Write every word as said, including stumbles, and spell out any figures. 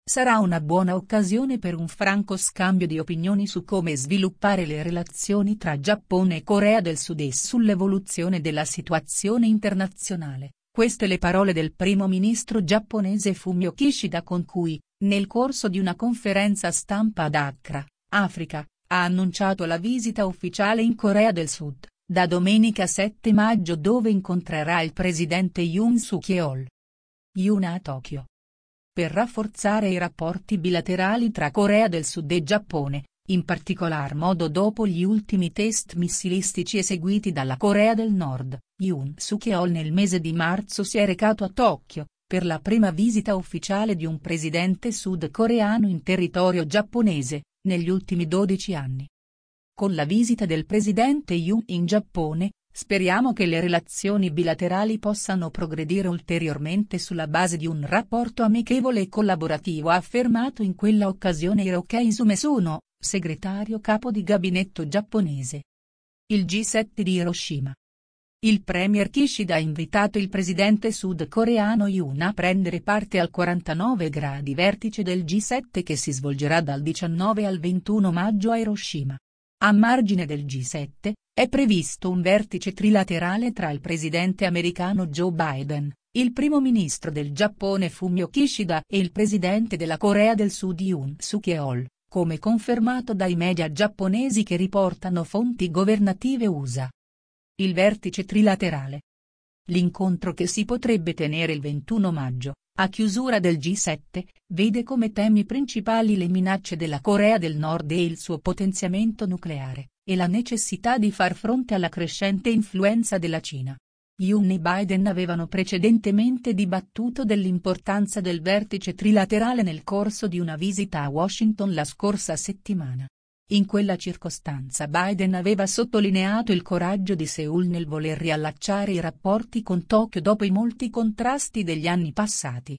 sarà una buona occasione per un franco scambio di opinioni su come sviluppare le relazioni tra Giappone e Corea del Sud e sull'evoluzione della situazione internazionale. Queste le parole del primo ministro giapponese Fumio Kishida con cui, nel corso di una conferenza stampa ad Accra, Africa, ha annunciato la visita ufficiale in Corea del Sud, da domenica sette maggio dove incontrerà il presidente Yoon Suk-yeol. Yoon a Tokyo. Per rafforzare i rapporti bilaterali tra Corea del Sud e Giappone, in particolar modo dopo gli ultimi test missilistici eseguiti dalla Corea del Nord, Yoon Suk-yeol nel mese di marzo si è recato a Tokyo, per la prima visita ufficiale di un presidente sudcoreano in territorio giapponese, negli ultimi dodici anni. Con la visita del presidente Yoon in Giappone, speriamo che le relazioni bilaterali possano progredire ulteriormente sulla base di un rapporto amichevole e collaborativo, ha affermato in quella occasione Hirokeisu Masuno, segretario capo di gabinetto giapponese. Il G sette di Hiroshima. Il premier Kishida ha invitato il presidente sudcoreano Yoon a prendere parte al quarantanove gradi vertice del G sette che si svolgerà dal diciannove al ventuno maggio a Hiroshima. A margine del G sette, è previsto un vertice trilaterale tra il presidente americano Joe Biden, il primo ministro del Giappone Fumio Kishida e il presidente della Corea del Sud Yoon Suk-yeol, come confermato dai media giapponesi che riportano fonti governative U S A. Il vertice trilaterale. L'incontro che si potrebbe tenere il ventuno maggio, a chiusura del G sette, vede come temi principali le minacce della Corea del Nord e il suo potenziamento nucleare, e la necessità di far fronte alla crescente influenza della Cina. Yoon e Biden avevano precedentemente dibattuto dell'importanza del vertice trilaterale nel corso di una visita a Washington la scorsa settimana. In quella circostanza Biden aveva sottolineato il coraggio di Seoul nel voler riallacciare i rapporti con Tokyo dopo i molti contrasti degli anni passati.